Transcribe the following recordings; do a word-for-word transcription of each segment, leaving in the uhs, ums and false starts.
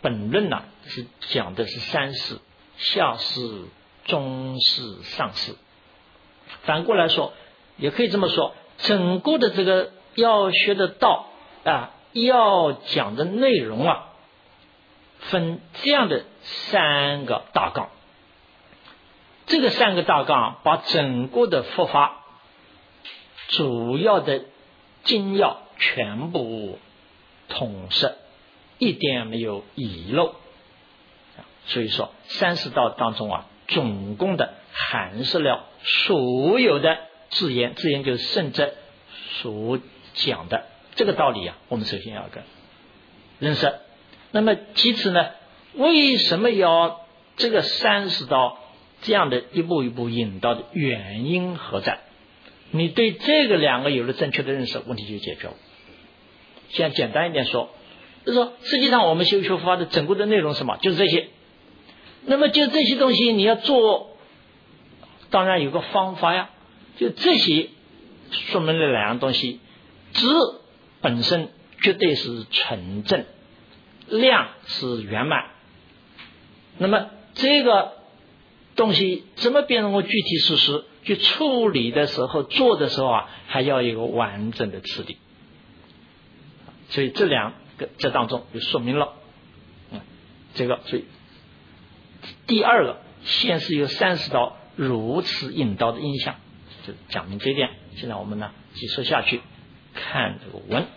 本论呢是讲的是三世，下世、中世、上世。反过来说，也可以这么说，整个的这个要学的道啊，要讲的内容啊，分这样的三个大纲。这个三个大纲把整个的佛法主要的精要全部统摄，一点没有遗漏。所以说三十道当中啊，总共的含摄了所有的字言，字言就是圣者所讲的这个道理啊，我们首先要个认识。那么其次呢，为什么要这个三十道这样的一步一步引导的原因何在？你对这个两个有了正确的认识，问题就解决了。现在简单一点说，就是说实际上我们修学佛法的整个的内容是什么？就是这些。那么就这些东西你要做，当然有个方法呀。就这些说明了两样东西：质本身绝对是纯正，量是圆满。那么这个东西怎么变成个具体事实？去处理的时候、做的时候啊，还要有一个完整的次第。所以这两个这当中就说明了，嗯，这个所以第二个，先是有三十道如此引导的印象，就讲明这一点。现在我们呢继续下去看这个文。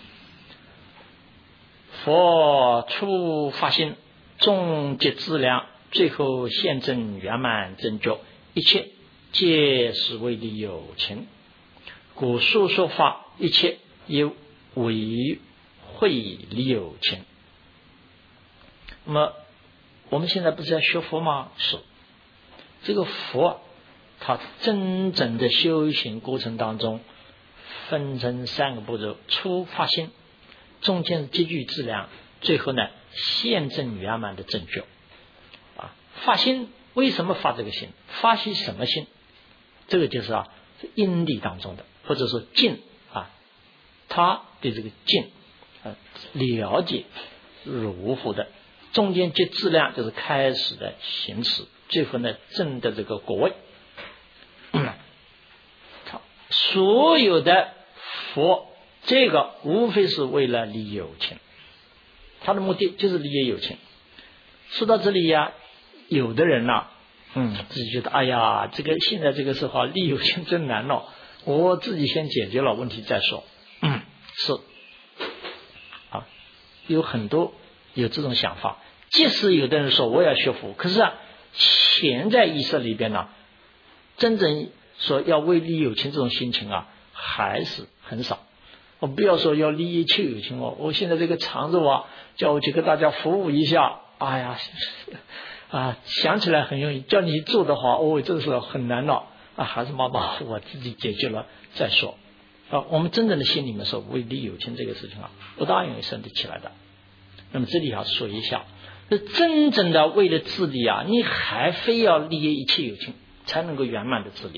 佛初发心，终极资粮，最后现证圆满正觉，一切皆是为利有情，故说说法，一切也为会利有情。那么我们现在不是要学佛吗？是。这个佛它真正的修行过程当中分成三个步骤：初发心，中间是积聚资粮，最后呢现证圆满的正觉。啊，发心为什么发这个心？发心什么心？这个就是啊，是因地当中的，或者说境啊，他对这个境啊了解如佛的，中间接质量就是开始的行持，最后呢证的这个果位。嗯、所有的佛，这个无非是为了利有情，他的目的就是利益有情。说到这里呀、啊，有的人呐、啊。嗯，自己觉得哎呀，这个现在这个时候利有情真难了，我自己先解决了问题再说。嗯，是啊，有很多有这种想法。即使有的人说我要学佛，可是啊，潜在意识里边呢，真正说要为利有情这种心情啊，还是很少。我不要说要利益切有情哦，我现在这个肠子啊，叫我去给大家服务一下，哎呀。啊，想起来很容易，叫你做的话，哦，这个是很难了啊！还是妈妈我自己解决了再说。啊，我们真正的心里面说为利有情这个事情啊，不大容易生得起来的。那么这里要说一下，这真正的为了自利啊，你还非要利益一切有情，才能够圆满的自利。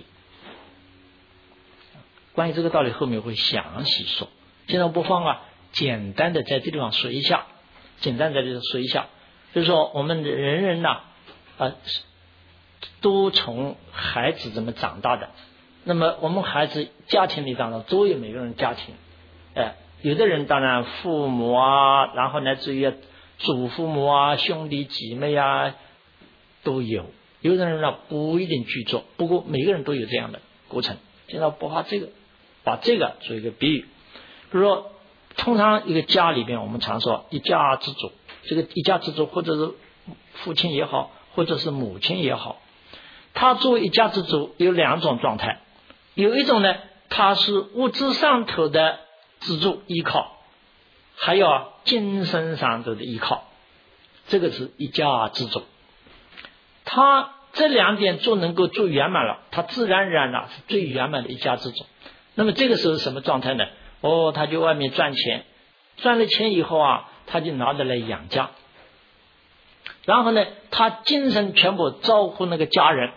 关于这个道理，后面会详细说。现在不妨啊，简单的在这地方说一下，简单在这里说一下。就是说我们人人呐、啊，啊，都从孩子怎么长大的。那么我们孩子家庭里当中都有每个人家庭，哎，有的人当然父母啊，然后乃至于祖父母啊、兄弟姐妹啊都有。有的人呢不一定具足，不过每个人都有这样的过程。现在不把这个，把这个做一个比喻，比如说，通常一个家里边，我们常说一家之主。这个一家之主，或者是父亲也好，或者是母亲也好，他作为一家之主有两种状态。有一种呢，他是物质上头的资助依靠，还有啊精神上头的依靠，这个是一家之主。他这两点做能够做圆满了，他自然而然了是最圆满的一家之主。那么这个时候什么状态呢？哦，他就外面赚钱，赚了钱以后啊。他就拿着来养家，然后呢，他精神全部照顾那个家人，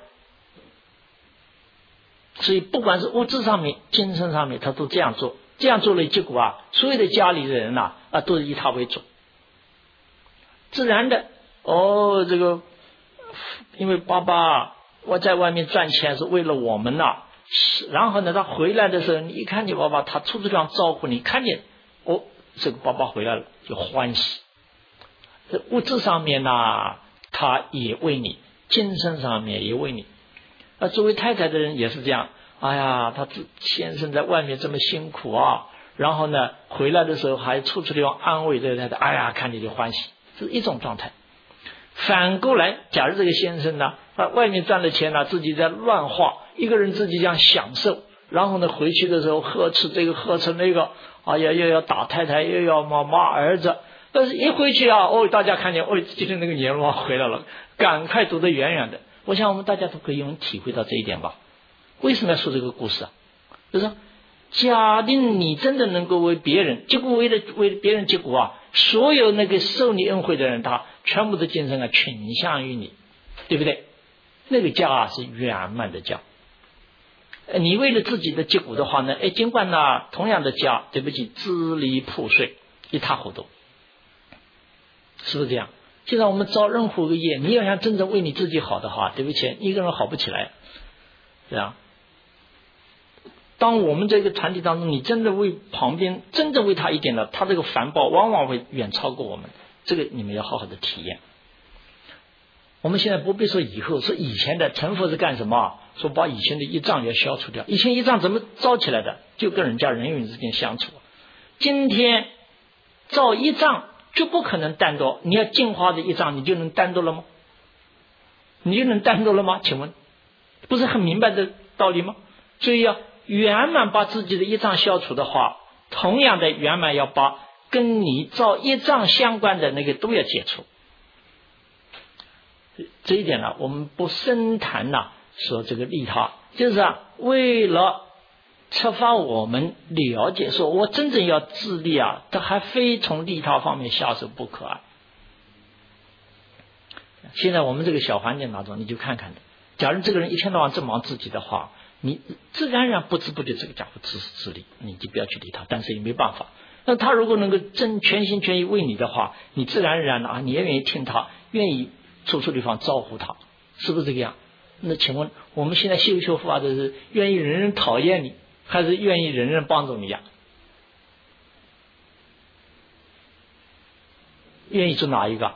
所以不管是物质上面、精神上面，他都这样做。这样做了，结果啊，所有的家里的人呐、啊，啊，都是以他为主。 自然的哦，这个因为爸爸我在外面赚钱是为了我们呐、啊，然后呢，他回来的时候，你一看你爸爸，他处处这样招呼你，看见哦，这个爸爸回来了就欢喜。这物质上面呢、啊，他也为你；精神上面也为你。那作为太太的人也是这样，哎呀，他先生在外面这么辛苦啊，然后呢，回来的时候还处处地方安慰这个太太，哎呀，看你就欢喜，这是一种状态。反过来，假如这个先生呢，他外面赚了钱呢，自己在乱花，一个人自己这样享受，然后呢，回去的时候呵斥这个呵斥那个，哎呀，又要打太太，又要骂骂儿子。但是一回去啊，哦，大家看见，哦，今天那个阎王回来了，赶快躲得远远的。我想我们大家都可以用体会到这一点吧。为什么要说这个故事啊？就是说，假定你真的能够为别人，结果为了为别人，结果啊，所有那个受你恩惠的人，他全部的精神啊倾向于你，对不对？那个家啊是圆满的家。你为了自己的结果的话呢，哎，尽管呢同样的家，对不起，支离破碎，一塌糊涂，是不是这样？现在我们造任何个业，你要想真正为你自己好的话，对不起，一个人好不起来，这样。当我们这个团体当中，你真的为旁边真正为他一点的，他这个反报往往会远超过我们，这个你们要好好的体验。我们现在不必说以后，说以前的成佛是干什么？说把以前的业障要消除掉。以前业障怎么造起来的？就跟人家人与人之间相处。今天造业障就不可能单独，你要净化的业障，你就能单独了吗？你就能单独了吗？请问，不是很明白的道理吗？所以要圆满把自己的业障消除的话，同样的圆满要把跟你造业障相关的那个都要解除。这一点呢，我们不深谈呐，说这个利他，就是啊，为了策发我们了解，说我真正要自利啊，这还非从利他方面下手不可啊。现在我们这个小环境当中，你就看看的，假如这个人一天到晚这么忙自己的话，你自然而然不知不觉这个家伙自私自利，你就不要去理他，但是也没办法。那他如果能够真全心全意为你的话，你自然而然的啊，你也愿意听他，愿意处处地方招呼他，是不是这个样？那请问我们现在修修法的是愿意人人讨厌你，还是愿意人人帮助你呀？愿意做哪一个？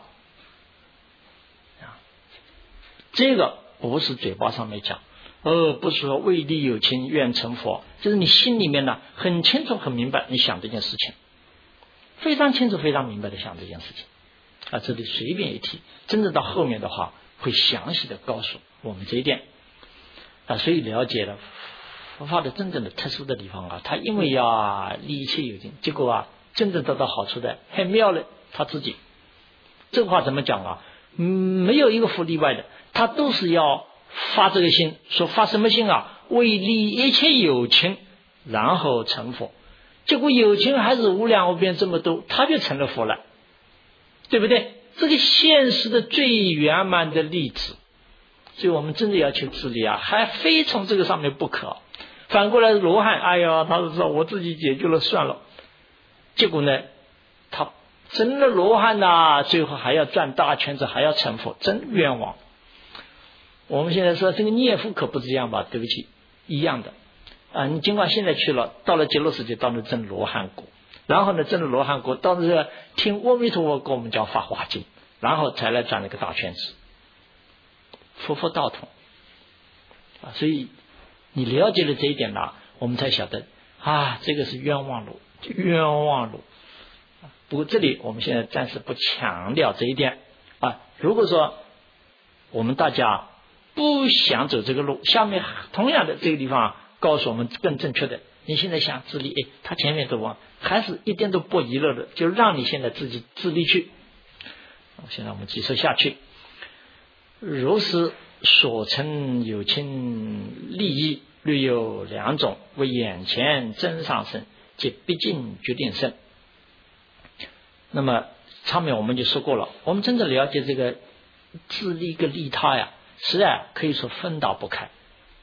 这个不是嘴巴上面讲，呃，不是说为利有情愿成佛，就是你心里面呢很清楚很明白，你想这件事情，非常清楚非常明白的想这件事情啊，这里随便一提，真正到后面的话会详细的告诉我们这一点啊，所以了解了佛法的真正的特殊的地方啊，他因为呀利一切有情，结果啊真正得到好处的很妙了他自己。这个话怎么讲啊？嗯，没有一个不例外的，他都是要发这个心，说发什么心啊？为利一切有情，然后成佛。结果有情还是无量无边这么多，他就成了佛了，对不对？这个现实的最圆满的例子，所以我们真的要求自利啊，还非从这个上面不可。反过来罗汉，哎呀，他是说我自己解决了算了，结果呢，他真的罗汉呐、啊，最后还要转大圈子，还要成佛，真冤枉。我们现在说这个念佛可不是这样吧？对不起，一样的啊。你尽管现在去了，到了极乐世界，到了真罗汉国，然后呢，真的罗汉国，到了听阿弥陀佛跟我们讲《法华经》，然后才来转了个大圈子，佛佛道同啊。所以你了解了这一点呢，我们才晓得啊，这个是冤枉路，冤枉路。不过这里我们现在暂时不强调这一点啊。如果说我们大家不想走这个路，下面同样的这个地方告诉我们更正确的，你现在想自立，哎，他前面都忘，还是一点都不娱乐的，就让你现在自己自立去。现在我们继续下去，如是所成有情利益略有两种，为眼前真上生，即毕竟决定胜。那么上面我们就说过了，我们真正了解这个自利跟利他呀，实在可以说分打不开。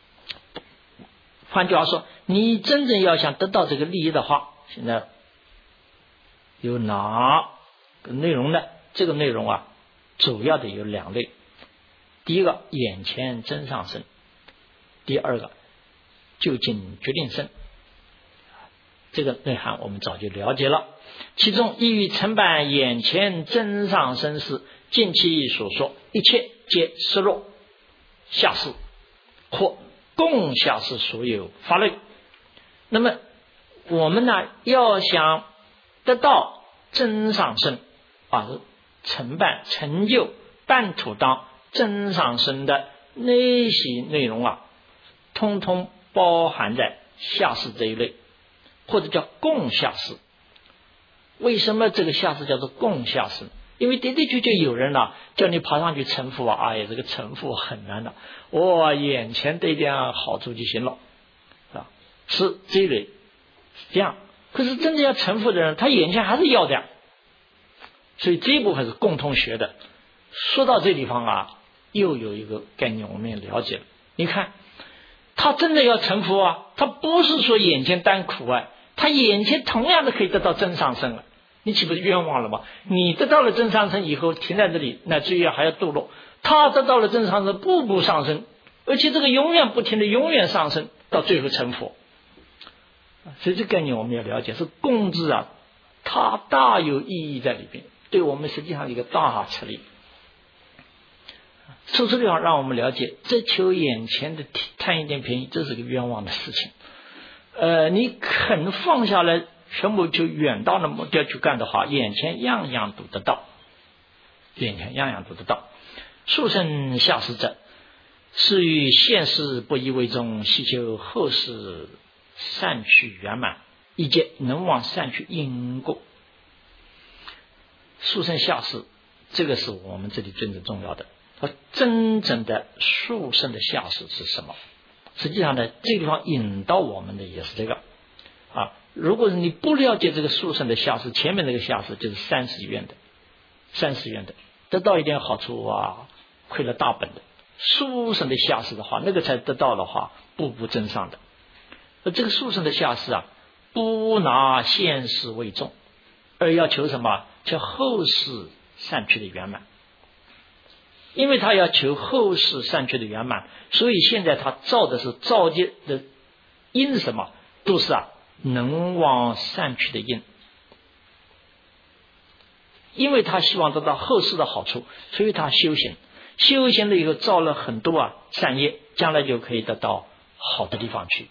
换句话说，你真正要想得到这个利益的话，现在有哪个内容呢？ 这个内容啊，主要的有两类。第一个眼前真上身，第二个究竟决定身。这个内涵我们早就了解了。其中意欲承办眼前真上身时，尽其所说，一切皆失落下士或共下士所有法类。那么我们呢，要想得到真上身啊，承办成就办土当真上身的那些内容啊，通通包含在下士这一类，或者叫共下士。为什么这个下士叫做共下士？因为的的确确有人啊，叫你爬上去成佛啊，哎呀，这个成佛很难的，我眼前得点好处就行了啊，是这一类，是这样。可是真正要成佛的人，他眼前还是要的，所以这一部分是共同学的。说到这地方啊，又有一个概念我们也了解了。你看，他真的要成佛啊，他不是说眼前单苦啊，他眼前同样的可以得到真上身了。你岂不是冤枉了吗？你得到了真上身以后停在这里，乃至于还要堕落。他得到了真上身，步步上升，而且这个永远不停的永远上升，到最后成佛。所以这个概念我们要了解，是共字啊，它大有意义在里边，对我们实际上一个大吃力。从这地方让我们了解，只求眼前的贪一点便宜，这是个冤枉的事情。呃，你肯放下来，全部就远大的目标去干的话，眼前样样都得到，眼前样样都得到。速生下士者，是于现世不以为重，希求后世善趣圆满，以及能往善趣因果。速生下士，这个是我们这里真正重要的。而真正的速生的下士是什么？实际上呢，这个地方引导我们的也是这个啊。如果是你不了解这个速生的下士，前面那个下士就是三十愿的，三十愿的得到一点好处啊，亏了大本的。速生的下士的话，那个才得到的话，步步增上的。而这个速生的下士啊，不拿现世为重，而要求什么？求后世善趣的圆满。因为他要求后世善趣的圆满，所以现在他造的是造业的因是什么？都是啊能往善趣的因。因为他希望得到后世的好处，所以他修行，修行了以后造了很多啊善业，将来就可以得到好的地方去。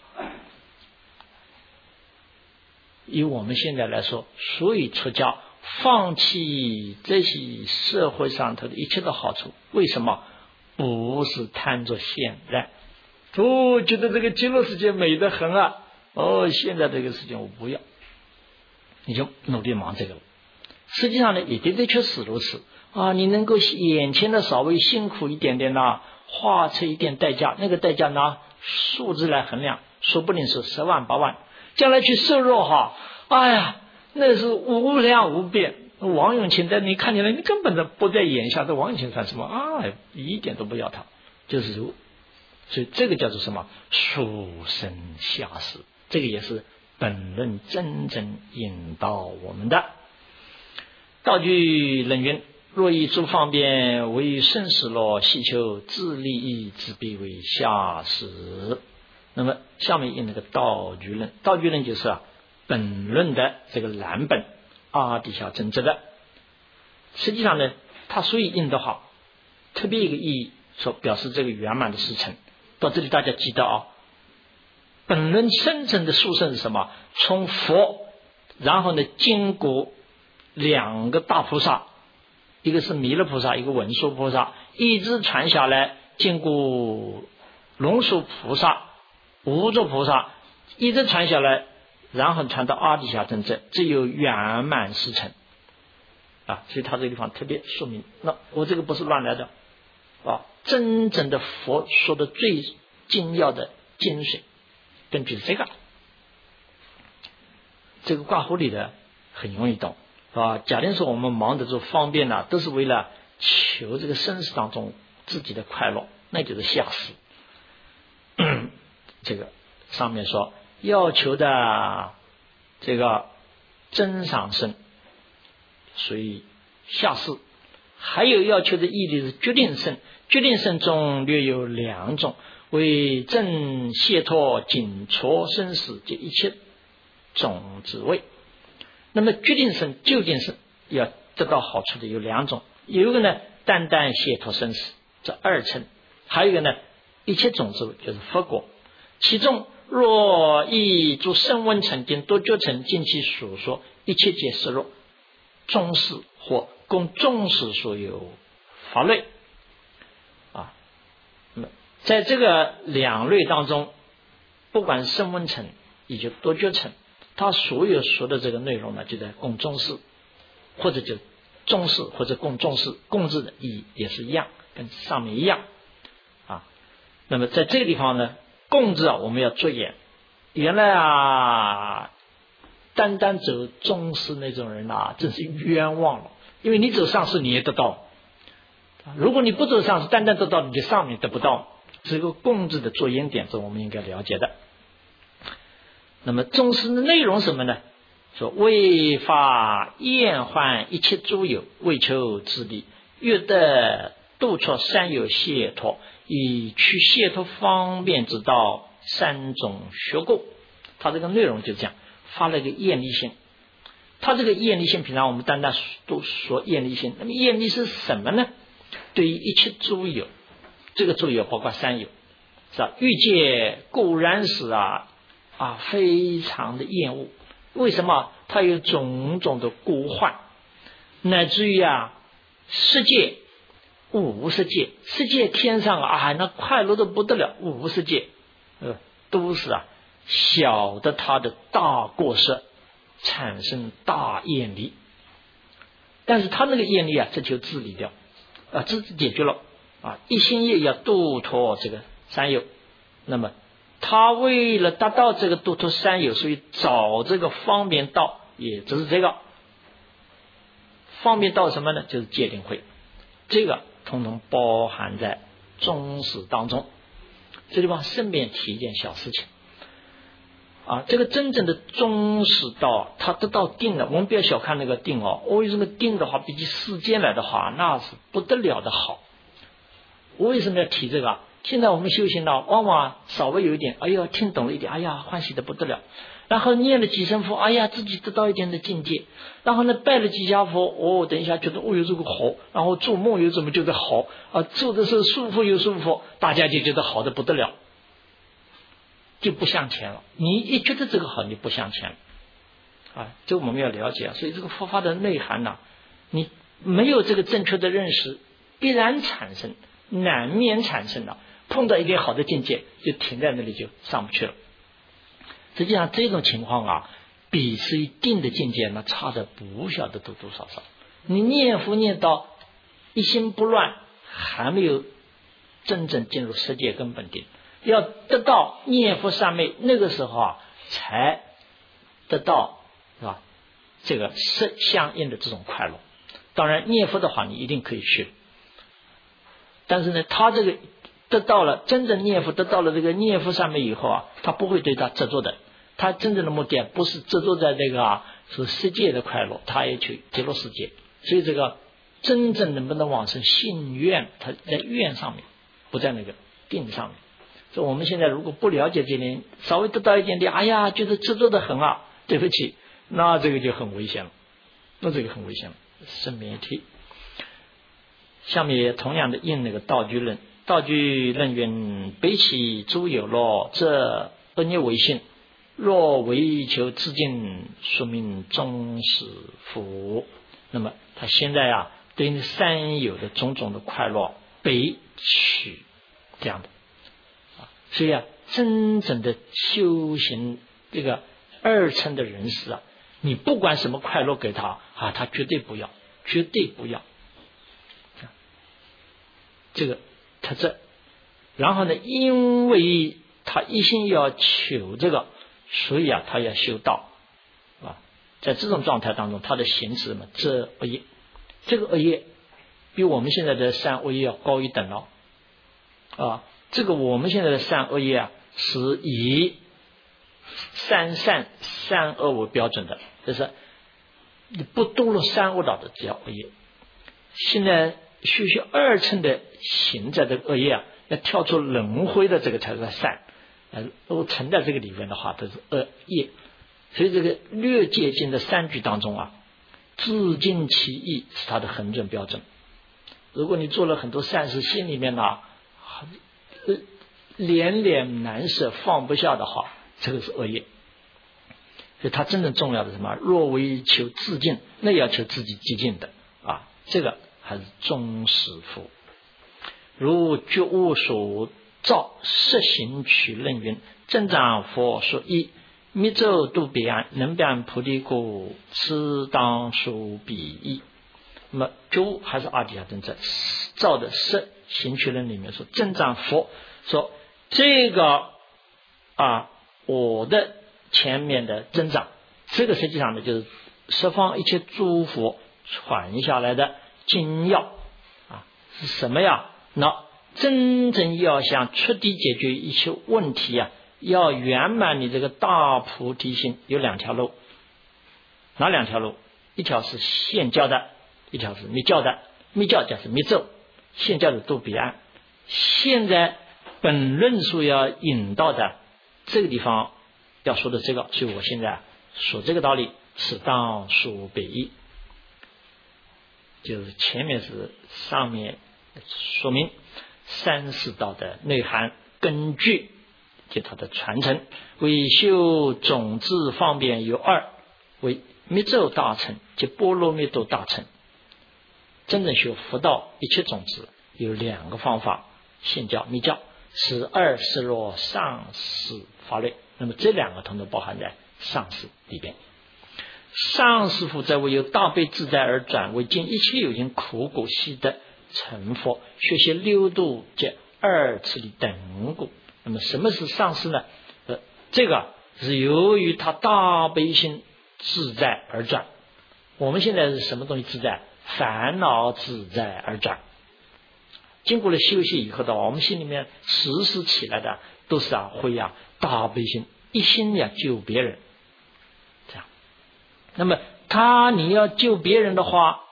以我们现在来说，所以出家放弃这些社会上头的一切的好处，为什么？不是贪着现在，哦，觉得这个极乐世界美得很啊，哦，现在这个事情我不要，你就努力忙这个了。实际上呢，也的的确是如此啊。你能够眼前的稍微辛苦一点点呐，花出一点代价，那个代价拿数字来衡量，说不定是十万八万，将来去受肉哈，哎呀，那是无量无边。王永庆在你看起来，你根本的不在眼下，这王永庆算什么啊？一点都不要他，就是如，所以这个叫做什么？速生下士，这个也是本论真正引导我们的。道具冷云：若以诸方便为生死乐，希求自利益，自必为下士。那么下面引那个道具论，道具论就是啊本论的这个蓝本阿底峡真正的。实际上呢，它所以印的好，特别一个意义，说表示这个圆满的事成。到这里大家记得啊，本论深层的殊胜是什么？从佛，然后呢经过两个大菩萨，一个是弥勒菩萨，一个文殊菩萨，一直传下来，经过龙树菩萨、无著菩萨，一直传下来，然后传到阿底峡真正，只有圆满事成啊。所以他这个地方特别说明，那我这个不是乱来的啊，真正的佛说的最精要的精髓，根据这个，这个挂壶里的很容易懂啊。假定说我们忙着做方便呢，都是为了求这个生死当中自己的快乐，那就是下士。这个上面说要求的这个真上身，所以下士还有要求的义理是决定胜，决定胜中略有两种，为正解脱紧戳生死这一切种子位。那么决定胜究竟是要得到好处的有两种，有一个呢单单解脱生死，这二乘；还有一个呢一切种子就是佛果。其中若以诸声闻乘经多觉乘尽其所说，一切皆是若中士或供中士所有法类啊。那么在这个两类当中，不管是声闻乘也就多觉乘，他所有说的这个内容呢，就在供中士，或者就中士或者供中士，供字的意义也是一样，跟上面一样啊。那么在这个地方呢，供字啊，我们要注意，原来啊，单单走中士那种人啊，真是冤枉了。因为你走上士你也得到，如果你不走上士，单单得到你就上面得不到。这个供字的作因点，这我们应该了解的。那么中士的内容什么呢？说为发厌患一切诸有，为求自利，欲得度脱三有解脱，以去解脱方便之道，三种学过。他这个内容就这样，发了一个厌离心。他这个厌离心，平常我们单单都说厌离心，那么厌离是什么呢？对于一切诸有，这个诸有包括三有，是吧？欲界固然是啊啊非常的厌恶，为什么？它有种种的孤患，乃至于啊世界五世界，世界天上啊那快乐的不得了，五世界呃都是啊小的他的大过失，产生大厌离。但是他那个厌离啊，这就自理掉啊，这是解决了啊，一心业要度脱这个三有。那么他为了达到这个度脱三有，所以找这个方便道，也就是这个方便道什么呢？就是戒定慧，这个统统包含在中士当中。这地方顺便提一件小事情啊，这个真正的中士道，他得到定了，我们不要小看那个定哦。为什么定的话，比起世间来的话，那是不得了的好。我为什么要提这个？现在我们修行呢，往往稍微有一点，哎呀，听懂了一点，哎呀，欢喜的不得了。然后念了几声佛，哎呀，自己得到一点的境界。然后呢，拜了几下佛，哦，等一下觉得哦，有这个好。然后做梦又怎么觉得好啊？做的时候舒服又舒服，大家就觉得好的不得了，就不向前了。你一觉得这个好，你不向前了啊，这个我们要了解。所以这个佛法的内涵呢、啊，你没有这个正确的认识，必然产生，难免产生的。碰到一点好的境界，就停在那里，就上不去了。实际上这种情况啊，比是一定的境界呢，差的不晓得多多少少。你念佛念到一心不乱，还没有真正进入世界根本定。要得到念佛三昧，那个时候啊，才得到是吧？这个是相应的这种快乐。当然，念佛的话，你一定可以学，但是呢，他这个得到了真正念佛，得到了这个念佛三昧以后啊，他不会对他执着的。他真正的目的不是执着在这个啊，是世界的快乐，他也去极乐世界。所以这个真正能不能往生信愿，他在愿上面，不在那个定上面。所以我们现在如果不了解这点，稍微得到一点点，哎呀，觉得执着的很啊，对不起，那这个就很危险了，那这个很危险了。顺便一提，下面同样的应那个道具论，道具论云：悲喜诸有乐，这恶业为性。若为求自尽，说明终是福。那么他现在啊，对于三有的种种的快乐悲取这样的啊，所以啊，真正的修行这个二乘的人士啊，你不管什么快乐给他啊，他绝对不要，绝对不要。这个他这，然后呢，因为他一心要求这个。所以啊，他要修道啊，在这种状态当中，他的行持嘛，这恶业，这个恶业比我们现在的善恶业要高一等了啊。这个我们现在的善恶业啊，是以三善善恶为标准的，就是你不堕入三恶道的，叫恶业。 现在修习二乘的行者的恶业啊，要跳出轮回的这个才是善，呃，都存在这个里面的话都是恶业。所以这个略界经的三句当中啊，自尽其意是它的衡准标准。如果你做了很多善事，心里面呢、啊、连连难舍放不下的话，这个是恶业。所以它真正重要的什么？若为求自尽，那要求自己极尽的啊，这个还是忠实福。如觉悟所造，实行取论云：增长佛说一，密咒度彼岸，能变菩提果，此当属彼义。那么觉悟还是阿底峡真正造的实行取论里面说，增长佛说这个啊，我的前面的增长，这个实际上呢就是十方一切诸佛传下来的经要啊，是什么呀？那真正要想彻底解决一切问题啊，要圆满你这个大菩提心，有两条路。哪两条路？一条是现教的，一条是密教的。密教就是密咒，现教的度彼岸。现在本论述要引到的这个地方要说的这个，所以我现在说这个道理是当属彼义，就是前面是上面说明三世道的内涵根据及它的传承。为修种子方便有二，为密咒大乘及波罗蜜多大乘。真正修佛道一切种子有两个方法，现教密教，是二是若上师法类。那么这两个统统包含在上师里边。上师父在为有大悲自在而转为尽一切有情苦果悉的成佛，学习六度及二次力等故。那么什么是上师呢？呃，这个是由于他大悲心自在而转。我们现在是什么东西自在？烦恼自在而转。经过了修习以后的话，我们心里面时时起来的都是啊会啊大悲心，一心呀救别人。这样，那么他你要救别人的话，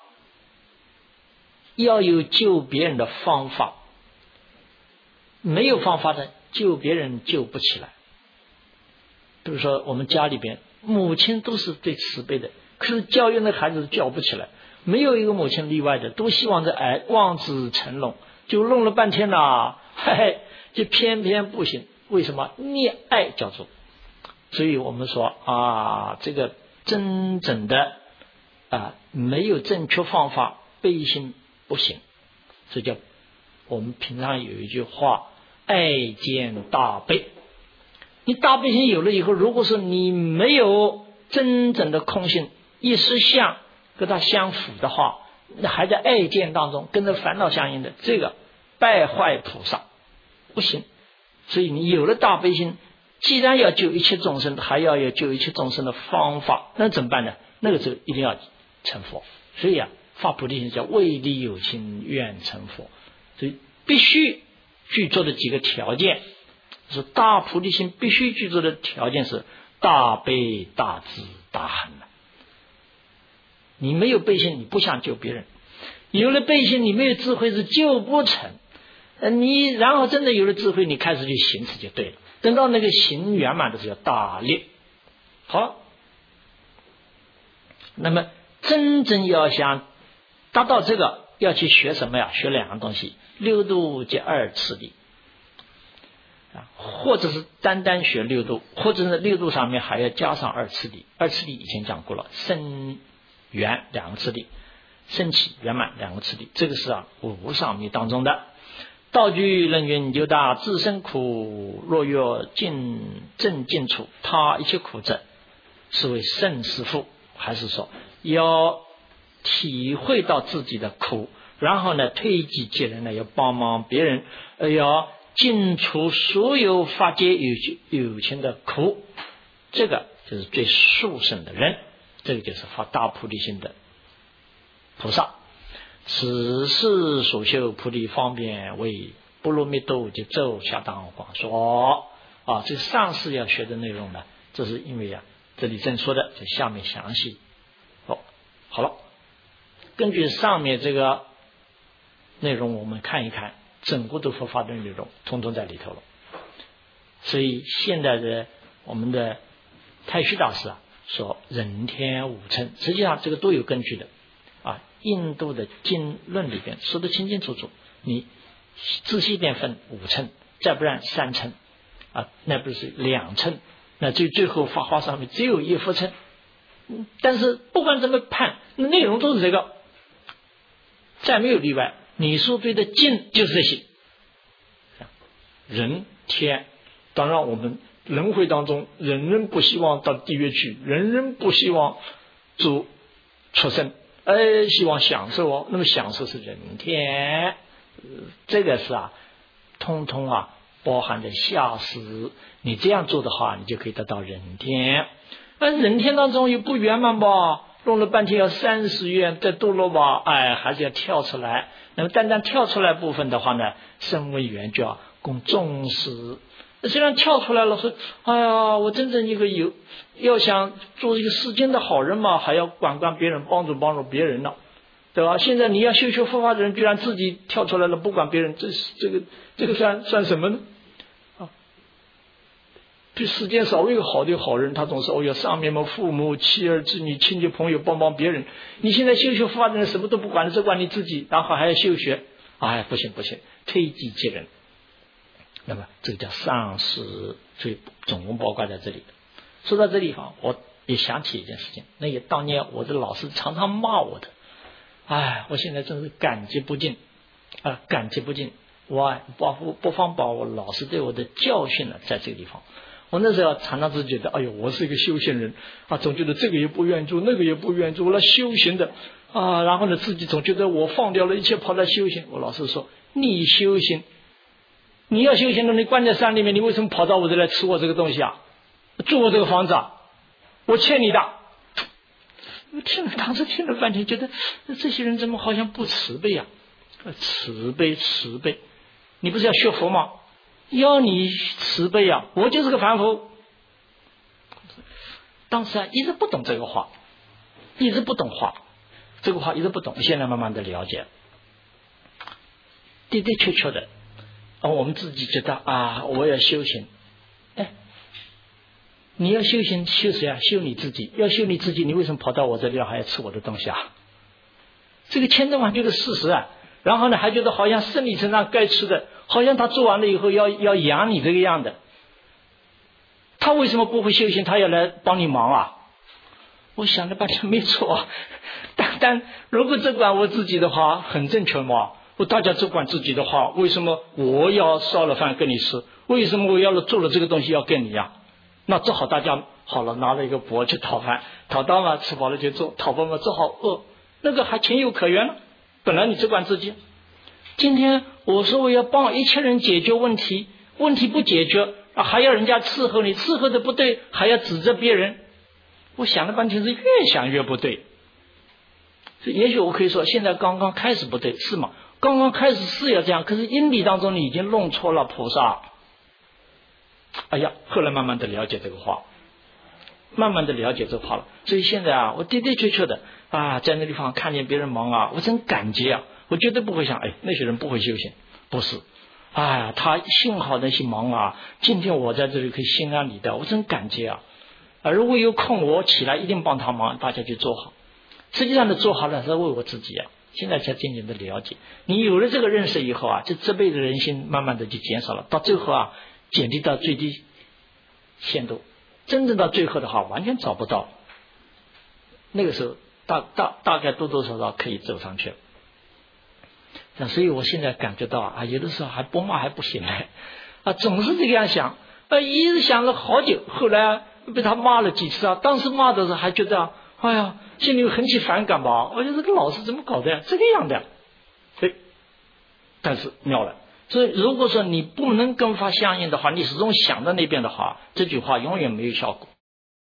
要有救别人的方法，没有方法的救别人救不起来。比如说我们家里边母亲都是最慈悲的，可是教育那孩子教不起来，没有一个母亲例外的，都希望着哎望子成龙，就弄了半天了，嘿嘿，就偏偏不行。为什么？溺爱教主。所以我们说啊，这个真正的啊没有正确方法，悲心不行。这叫我们平常有一句话，爱见大悲。你大悲心有了以后，如果是你没有真正的空性，一时相跟它相符的话，那还在爱见当中，跟着烦恼相应的，这个败坏菩萨不行。所以你有了大悲心，既然要救一切众生，还要有救一切众生的方法，那怎么办呢？那个时候一定要成佛。所以啊，发菩提心叫为利有情愿成佛，所以必须具足的几个条件，是大菩提心必须具足的条件是大悲大智大恨的。你没有悲心，你不想救别人；有了悲心，你没有智慧是救不成。呃，你然后真的有了智慧，你开始去行持就对了。等到那个行圆满的时候，大力。好，那么真正要想达到这个，要去学什么呀？学两个东西：六度及二次力。啊，或者是单单学六度，或者是六度上面还要加上二次力。二次力以前讲过了，生圆两个次力，升起圆满两个次力，这个是啊无上密当中的。道具人云究大，自身苦，若若尽正尽处，他一切苦者，是为圣师父。还是说要体会到自己的苦，然后呢推己及人呢，要帮忙别人，要尽除所有法界有有情的苦，这个就是最殊胜的人，这个就是发大菩提心的菩萨。此事所修菩提方便为波罗蜜多及咒下当广说啊，这上世要学的内容呢，这是因为啊，这里正说的，就下面详细哦。好了，根据上面这个内容我们看一看，整个的佛法的内容通通在里头了。所以现在的我们的太虚大师啊说人天五乘，实际上这个都有根据的啊。印度的经论里边说得清清楚楚，你仔细一点分五乘，再不然三乘啊，那不是两乘，那最最后法华上面只有一佛乘。但是不管怎么判，内容都是这个，再没有例外。你说对的经就是这些。人天，当然我们轮回当中，人人不希望到地狱去，人人不希望做畜生，呃，希望享受哦。那么享受是人天，呃、这个是啊，通通啊包含着下士。你这样做的话，你就可以得到人天。而人天当中又不圆满吧，弄了半天要三十愿再多了吧，哎，还是要跳出来。那么单单跳出来部分的话呢，身为缘就要供众士。虽然跳出来了，说哎呀，我真正一个有要想做一个世间的好人嘛，还要管管别人，帮助帮助别人了，对吧？现在你要修修佛法的人，居然自己跳出来了，不管别人，这这个这个算算什么呢？对世间稍微有好的好人，他总是哦哟，上面嘛父母妻儿子女亲戚朋友帮帮别人。你现在修学佛法的人什么都不管，只管你自己，然后还要修学，哎，不行不行，推己及人。那么这个叫上师，所以总共包括在这里。说到这里哈，我也想起一件事情，那也当年我的老师常常骂我的，哎，我现在真是感激不尽啊，感激不尽。我不不妨把我老师对我的教训呢，在这个地方。我那时候常常是觉得，哎呦，我是一个修行人啊，总觉得这个也不愿做，那个也不愿做，我来修行的啊，然后呢，自己总觉得我放掉了一切，跑来修行。我老师说，你修行，你要修行的，你关在山里面，你为什么跑到我这来吃我这个东西啊？住我这个房子啊？我欠你的。我听了，当时听了半天，觉得这些人怎么好像不慈悲啊？慈悲，慈悲，你不是要学佛吗？要你慈悲啊！我就是个凡夫。当时啊，一直不懂这个话，一直不懂话，这个话一直不懂。现在慢慢的了解，的的确确的，啊，我们自己觉得啊，我要修行。哎，你要修行，修谁啊？修你自己。要修你自己，你为什么跑到我这里还要吃我的东西啊？这个千真万确的事实啊。然后呢，还觉得好像生理身上该吃的，好像他做完了以后要要养你这个样的。他为什么不会修行？他要来帮你忙啊？我想了半天没错，但但如果只管我自己的话，很正确嘛。我大家只管自己的话，为什么我要烧了饭跟你吃？为什么我要了做了这个东西要跟你呀？那只好大家好了，拿了一个钵去讨饭，讨到了吃饱了就做，讨饱了只好饿，那个还情有可原了。本来你只管自己，今天我说我要帮一切人解决问题，问题不解决啊，还要人家伺候你，伺候的不对，还要指责别人。我想了半天是越想越不对。也许我可以说现在刚刚开始不对，是吗？刚刚开始是要这样，可是因理当中你已经弄错了菩萨。哎呀，后来慢慢的了解这个话，慢慢的了解这个话了。所以现在啊，我的的确确的啊，在那地方看见别人忙啊，我真感激啊！我绝对不会想，哎，那些人不会修行，不是。哎呀，他幸好那些忙啊，今天我在这里可以心安理得，我真感激啊！啊，如果有空我起来一定帮他忙，大家去做好。实际上的做好了是为我自己啊。现在才渐渐的了解，你有了这个认识以后啊，这责备的人心慢慢的就减少了，到最后啊，减低到最低限度，真正到最后的话，完全找不到。那个时候大大大概多多少少可以走上去了。那所以我现在感觉到啊，有的时候还不骂还不行嘞，啊，总是这样想，啊，一直想了好久，后来被他骂了几次啊，当时骂的时候还觉得，哎呀，心里很起反感吧，我觉得这个老师怎么搞的这个样的，哎，但是妙了。所以如果说你不能跟发相应的话，你始终想到那边的话，这句话永远没有效果。